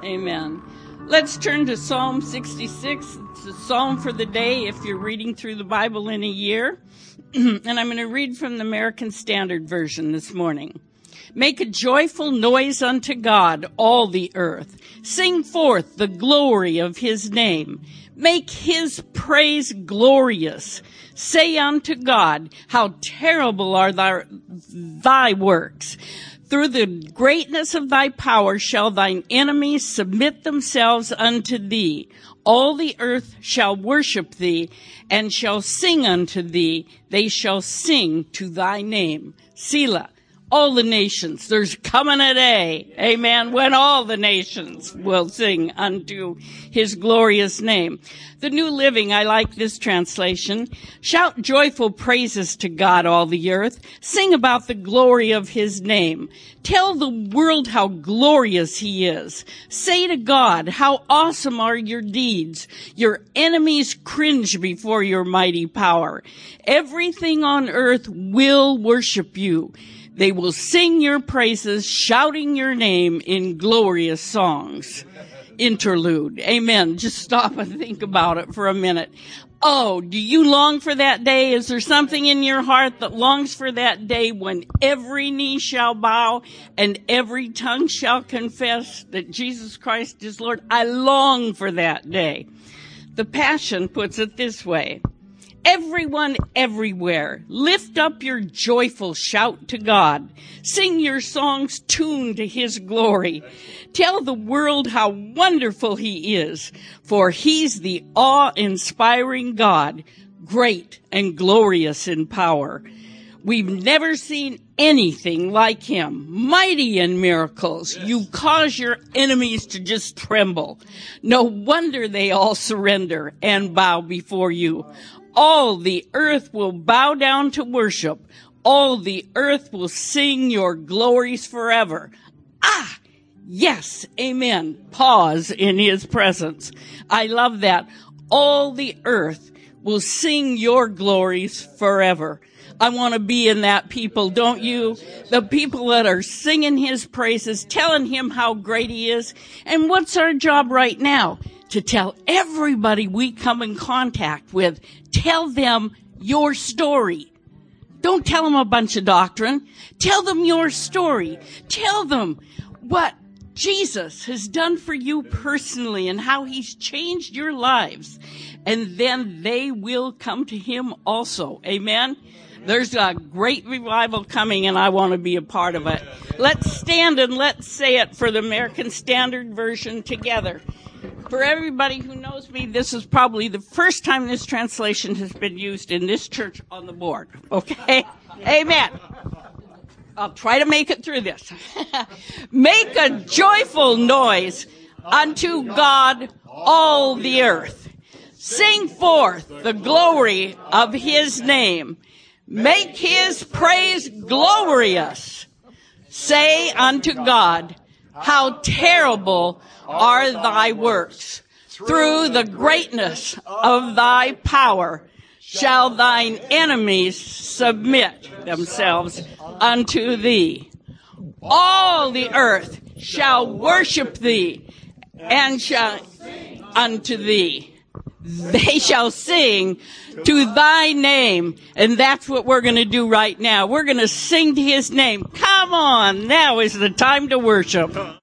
Amen. Let's turn to Psalm 66. It's a psalm for the day if you're reading through the Bible in a year. And I'm going to read from the American Standard Version this morning. Make a joyful noise unto God, all the earth. Sing forth the glory of his name. Make his praise glorious. Say unto God, how terrible are thy works. Through the greatness of thy power shall thine enemies submit themselves unto thee. All the earth shall worship thee, and shall sing unto thee. They shall sing to thy name. Selah. All the nations, there's coming a day, amen, when all the nations will sing unto his glorious name. The New Living, I like this translation. Shout joyful praises to God, all the earth. Sing about the glory of his name. Tell the world how glorious he is. Say to God, how awesome are your deeds. Your enemies cringe before your mighty power. Everything on earth will worship you. They will sing your praises, shouting your name in glorious songs. Interlude. Amen. Just stop and think about it for a minute. Oh, do you long for that day? Is there something in your heart that longs for that day when every knee shall bow and every tongue shall confess that Jesus Christ is Lord? I long for that day. The Passion puts it this way. Everyone everywhere, lift up your joyful shout to God. Sing your songs tuned to his glory. Tell the world how wonderful he is, for he's the awe-inspiring God, great and glorious in power. We've never seen anything like him. Mighty in miracles. You cause your enemies to just tremble. No wonder they all surrender and bow before you. All the earth will bow down to worship. All the earth will sing your glories forever. Ah, yes, amen. Pause in his presence. I love that. All the earth will sing your glories forever. I want to be in that people, don't you? The people that are singing his praises, telling him how great he is. And what's our job right now? To tell everybody we come in contact with, tell them your story. Don't tell them a bunch of doctrine. Tell them your story. Tell them what Jesus has done for you personally and how he's changed your lives. And then they will come to him also. Amen? There's a great revival coming, and I want to be a part of it. Let's stand and let's say it for the American Standard Version together. For everybody who knows me, this is probably the first time this translation has been used in this church on the board. Okay? Amen. I'll try to make it through this. Make a joyful noise unto God, all the earth. Sing forth the glory of his name. Make his praise glorious. Say unto God, how terrible are thy works. Through the greatness of thy power shall thine enemies submit themselves unto thee. All the earth shall worship thee and shall unto thee. They shall sing to thy name. And that's what we're going to do right now. We're going to sing to his name. Come on, now is the time to worship.